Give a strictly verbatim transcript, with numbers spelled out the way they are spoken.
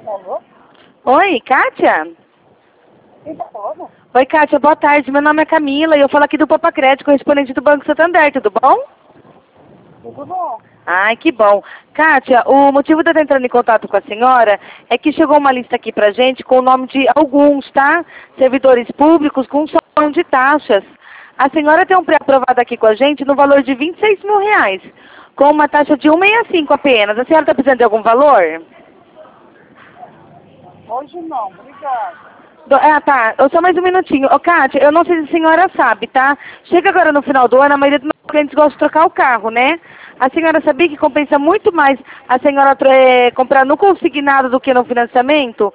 Alô? Oi, Kátia? Quem tá falando? Oi, Kátia, boa tarde. Meu nome é Camila e eu falo aqui do Papacred, correspondente do Banco Santander, tudo bom? Tudo bom? Ai, que bom. Kátia, o motivo de eu estar entrando em contato com a senhora é que chegou uma lista aqui pra gente com o nome de alguns, tá? Servidores públicos com salão de taxas. A senhora tem um pré-aprovado aqui com a gente no valor de vinte e seis mil reais, com uma taxa de cento e sessenta e cinco apenas. A senhora está precisando de algum valor? Hoje não, obrigado. Do, ah, tá. Eu só mais um minutinho. Ô, Kátia, eu não sei se a senhora sabe, tá? Chega agora no final do ano, a maioria dos meus clientes gosta de trocar o carro, né? A senhora sabia que compensa muito mais a senhora é, comprar no consignado do que no financiamento?